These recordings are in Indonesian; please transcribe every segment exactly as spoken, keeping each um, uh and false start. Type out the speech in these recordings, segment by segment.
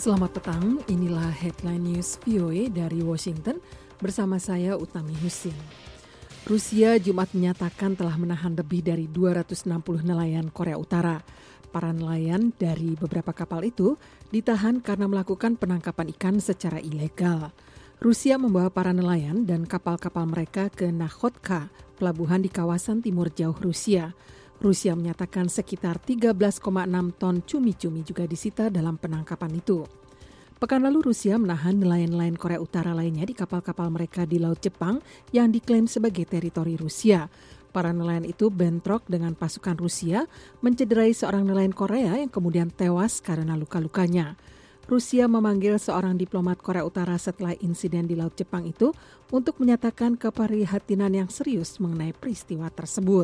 Selamat petang, inilah Headline News V O A dari Washington bersama saya Utami Husin. Rusia Jumat menyatakan telah menahan lebih dari dua ratus enam puluh nelayan Korea Utara. Para nelayan dari beberapa kapal itu ditahan karena melakukan penangkapan ikan secara ilegal. Rusia membawa para nelayan dan kapal-kapal mereka ke Nakhodka, pelabuhan di kawasan timur jauh Rusia. Rusia menyatakan sekitar tiga belas koma enam ton cumi-cumi juga disita dalam penangkapan itu. Pekan lalu Rusia menahan nelayan-nelayan Korea Utara lainnya di kapal-kapal mereka di Laut Jepang yang diklaim sebagai teritori Rusia. Para nelayan itu bentrok dengan pasukan Rusia, mencederai seorang nelayan Korea yang kemudian tewas karena luka-lukanya. Rusia memanggil seorang diplomat Korea Utara setelah insiden di Laut Jepang itu untuk menyatakan keprihatinan yang serius mengenai peristiwa tersebut.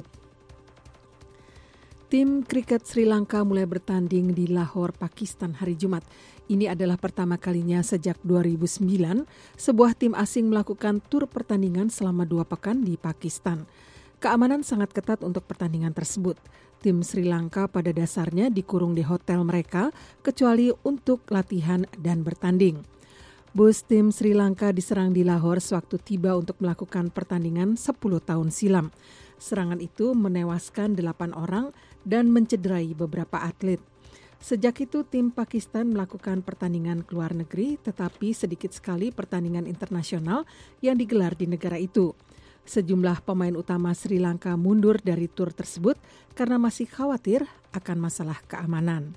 Tim kriket Sri Lanka mulai bertanding di Lahore, Pakistan hari Jumat. Ini adalah pertama kalinya sejak dua ribu sembilan sebuah tim asing melakukan tur pertandingan selama dua pekan di Pakistan. Keamanan sangat ketat untuk pertandingan tersebut. Tim Sri Lanka pada dasarnya dikurung di hotel mereka kecuali untuk latihan dan bertanding. Bus tim Sri Lanka diserang di Lahore sewaktu tiba untuk melakukan pertandingan sepuluh tahun silam. Serangan itu menewaskan delapan orang dan mencederai beberapa atlet. Sejak itu tim Pakistan melakukan pertandingan ke luar negeri, tetapi sedikit sekali pertandingan internasional yang digelar di negara itu. Sejumlah pemain utama Sri Lanka mundur dari tur tersebut karena masih khawatir akan masalah keamanan.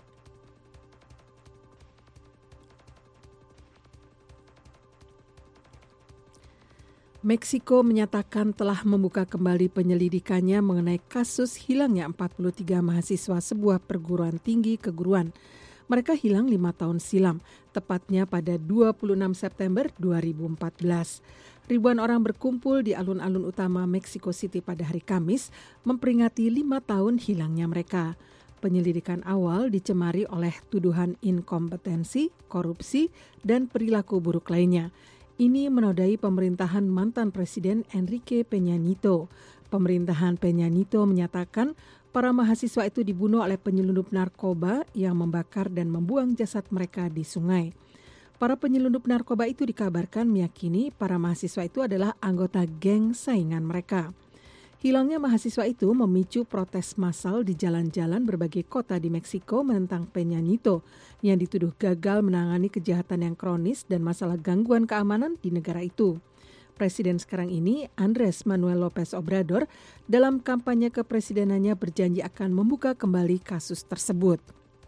Meksiko menyatakan telah membuka kembali penyelidikannya mengenai kasus hilangnya empat puluh tiga mahasiswa sebuah perguruan tinggi keguruan. Mereka hilang lima tahun silam, tepatnya pada dua puluh enam September dua ribu empat belas. Ribuan orang berkumpul di alun-alun utama Mexico City pada hari Kamis, memperingati lima tahun hilangnya mereka. Penyelidikan awal dicemari oleh tuduhan inkompetensi, korupsi, dan perilaku buruk lainnya. Ini menodai pemerintahan mantan Presiden Enrique Peña Nieto. Pemerintahan Peña Nieto menyatakan para mahasiswa itu dibunuh oleh penyelundup narkoba yang membakar dan membuang jasad mereka di sungai. Para penyelundup narkoba itu dikabarkan meyakini para mahasiswa itu adalah anggota geng saingan mereka. Hilangnya mahasiswa itu memicu protes massal di jalan-jalan berbagai kota di Meksiko menentang Peña Nieto yang dituduh gagal menangani kejahatan yang kronis dan masalah gangguan keamanan di negara itu. Presiden sekarang ini, Andrés Manuel López Obrador, dalam kampanye kepresidenannya berjanji akan membuka kembali kasus tersebut.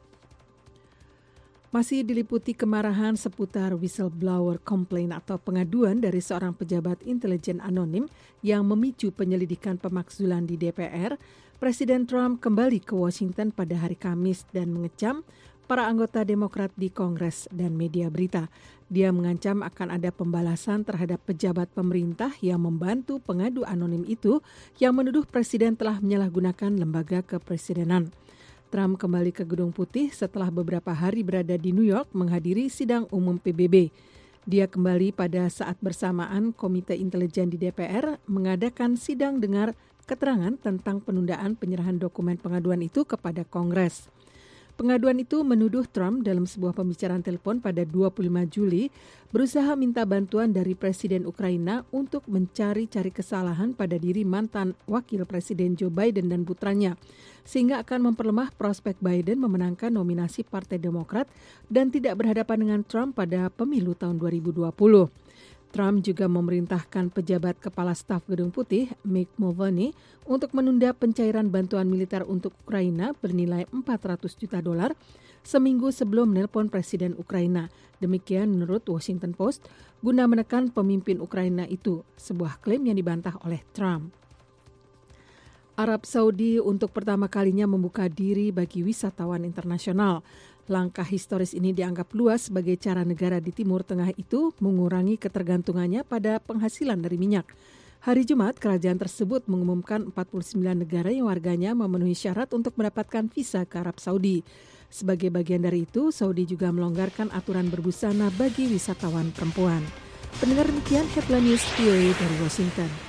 Masih diliputi kemarahan seputar whistleblower complaint atau pengaduan dari seorang pejabat intelijen anonim yang memicu penyelidikan pemakzulan di D P R, Presiden Trump kembali ke Washington pada hari Kamis dan mengecam para anggota Demokrat di Kongres dan media berita. Dia mengancam akan ada pembalasan terhadap pejabat pemerintah yang membantu pengadu anonim itu yang menuduh Presiden telah menyalahgunakan lembaga kepresidenan. Trump kembali ke Gedung Putih setelah beberapa hari berada di New York menghadiri sidang umum P B B. Dia kembali pada saat bersamaan Komite Intelijen di D P R mengadakan sidang dengar keterangan tentang penundaan penyerahan dokumen pengaduan itu kepada Kongres. Pengaduan itu menuduh Trump dalam sebuah pembicaraan telepon pada dua puluh lima Juli berusaha minta bantuan dari Presiden Ukraina untuk mencari-cari kesalahan pada diri mantan Wakil Presiden Joe Biden dan putranya, sehingga akan memperlemah prospek Biden memenangkan nominasi Partai Demokrat dan tidak berhadapan dengan Trump pada pemilu tahun dua ribu dua puluh. Trump juga memerintahkan pejabat kepala staf Gedung Putih, Mick Mulvaney, untuk menunda pencairan bantuan militer untuk Ukraina bernilai empat ratus juta dolar seminggu sebelum menelpon Presiden Ukraina. Demikian menurut Washington Post, guna menekan pemimpin Ukraina itu, sebuah klaim yang dibantah oleh Trump. Arab Saudi untuk pertama kalinya membuka diri bagi wisatawan internasional. Langkah historis ini dianggap luas sebagai cara negara di Timur Tengah itu mengurangi ketergantungannya pada penghasilan dari minyak. Hari Jumat, kerajaan tersebut mengumumkan empat puluh sembilan negara yang warganya memenuhi syarat untuk mendapatkan visa ke Arab Saudi. Sebagai bagian dari itu, Saudi juga melonggarkan aturan berbusana bagi wisatawan perempuan. Pendengar demikian Headline News V O A dari Washington.